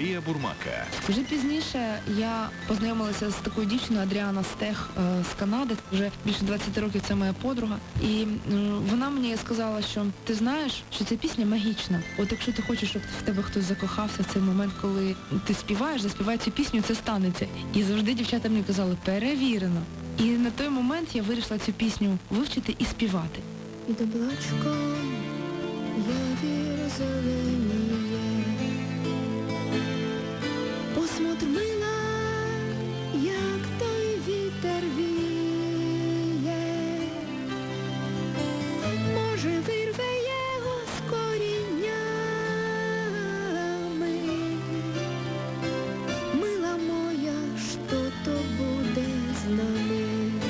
Марія Бурмака. Вже пізніше я познайомилася з такою дівчиною Адріана Стех з Канади. Вже більше 20 років це моя подруга. І вона мені сказала, що ти знаєш, що ця пісня магічна. От якщо ти хочеш, щоб в тебе хтось закохався в цей момент, коли ти співаєш, заспівай цю пісню, це станеться. І завжди дівчата мені казали, перевірено. І на той момент я вирішила цю пісню вивчити і співати. Під облачком явір зеленіє, посмотр мила, як той вітер віє, може вирве його з коріннями. Мила моя, що то буде з нами?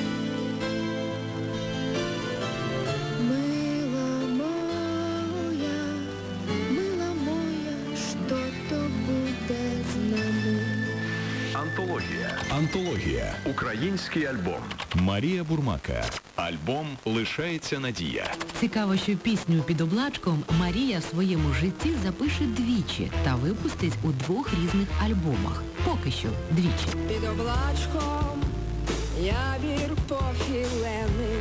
Антологія. Український альбом. Марія Бурмака. Альбом «Лишається надія». Цікаво, що пісню «Під облачком» Марія в своєму житті запише двічі та випустить у 2 різних альбомах. Поки що двічі. Під облачком явір похиле.